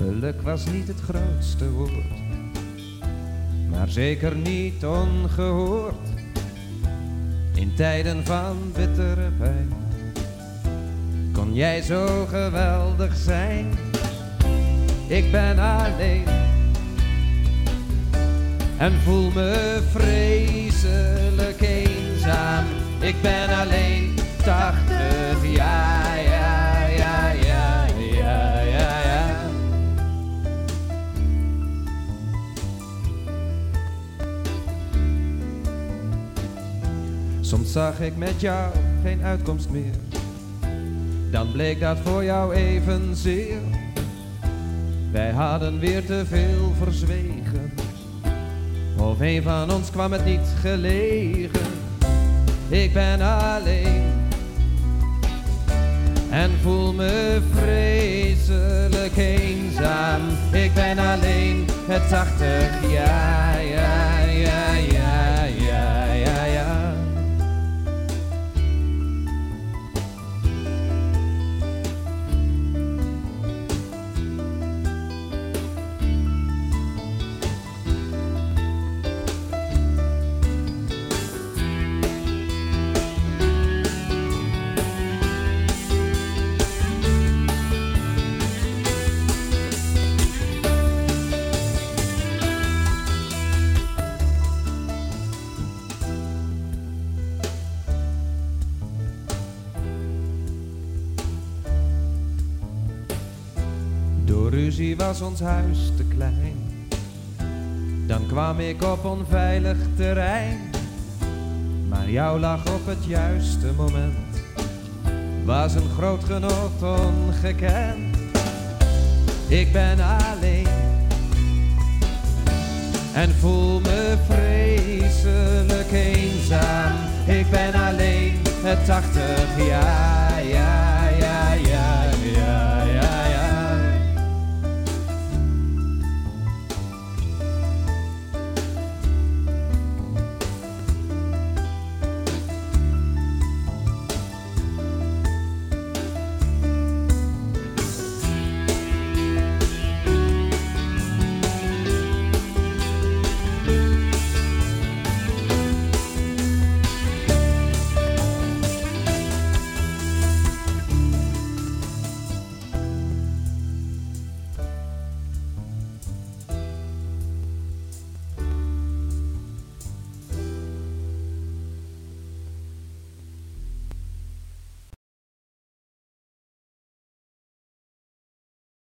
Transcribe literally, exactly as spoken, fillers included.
Geluk was niet het grootste woord, maar zeker niet ongehoord. In tijden van bittere pijn kon jij zo geweldig zijn. Ik ben alleen en voel me vreselijk eenzaam. Ik ben alleen tachtig jaar, ja, ja, ja, ja, ja, ja. Soms zag ik met jou geen uitkomst meer, dan bleek dat voor jou evenzeer. Wij hadden weer te veel verzwegen, of een van ons kwam het niet gelegen. Ik ben alleen en voel me vreselijk eenzaam. Ik ben alleen het tachtig jaar, ja, ja, ja, ja, ja, ja. Door ruzie was ons huis te klein, dan kwam ik op onveilig terrein. Maar jou lag op het juiste moment, was een groot genot ongekend. Ik ben alleen en voel me vreselijk eenzaam. Ik ben alleen het tachtig jaar, ja.